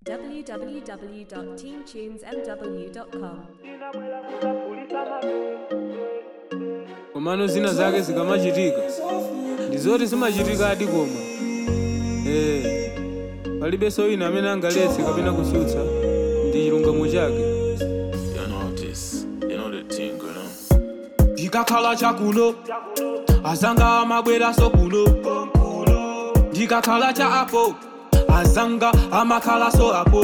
www.teamtunesmw.com. Komano zina zake zikamachitika ndizoti zimachitika adi koma palibe soyina amene angaletse kapena kusutsa ndi chilungamo chake. Ndikakhala chakuno azanga amabwera sokuno, ndikakhala cha apo azanga amakhala so apo,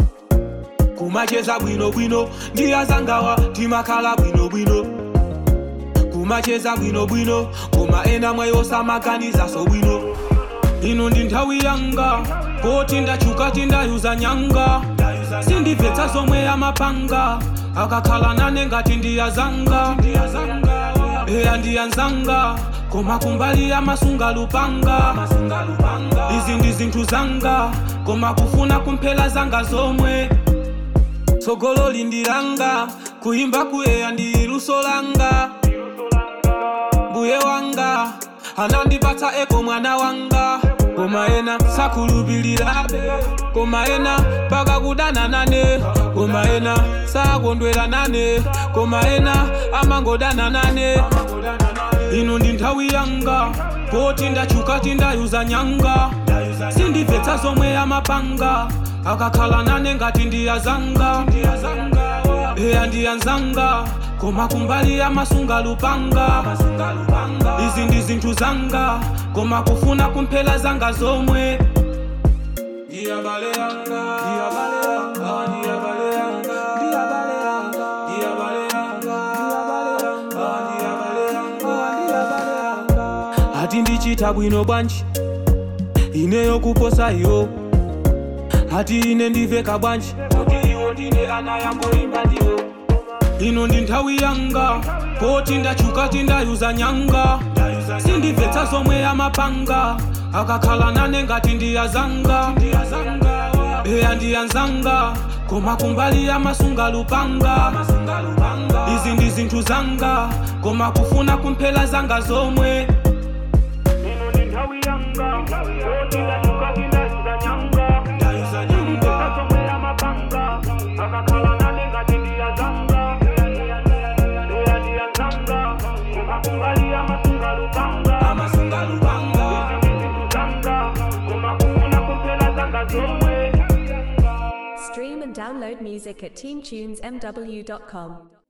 kumacheza bwino bwino ndi azangawa timakhala bwino bwino, kumacheza bwino bwino koma ena mwayo samaganiza so bwino. Ino ndi nthawi yanga poti ndachuka tindayuza nyanga, sindibvetsa zomwe amapanga akakhala nane ngati ndiyazanga, eya ndiyanzanga koma kumbali amasunga lupanga. Izi ndi zinthu zanga koma kufuna kumphela zanga zomwe, tsogolo lindilanga kuimba kuyeya ndi luso langa. Mbuye wanga anandipatsa eko mwana wanga, koma ena sakhulupirirabe, koma ena paka kudana nane, koma ena sakondwera nane, koma ena amangodana nane. Ino ndi nthawi yanga poti ndachuka tindayuza nyanga, sindibvetsa zomwe amapanga akakhala nane ngati ndiyazanga, eya ndiyanzanga koma kumbali amasunga lupanga. Izi ndi zinthu zanga koma kufuna kumphela zanga zomwe. Ndiyabale yanga, ndiyabale yanga, ndiyabale yanga, ndiyabale yanga, ndiyabale yanga, ndiyabale yanga, ndiyabale yanga. Ati ndichita bwino bwanji ineyo kuposa iyo, ati ine ndiveka bwanji kuti iwo ndine ana yamboimba ndiwo. Ino ndi nthawi yanga poti ndachuka tindayuza nyanga, sindibvetsa zomwe amapanga akakhala nane ngati ndiyazanga, eya ndiyanzanga koma kumbali amasunga lupanga. Izi ndi zinthu zanga koma kufuna kumphela zanga zomwe. Ino ndi nthawi yanga poti ndachuka tindayuza nyanga, sindibvetsa zomwe amapanga akakhala nane ngati ndiyazanga, Stream and download music at teamtunesmw.com.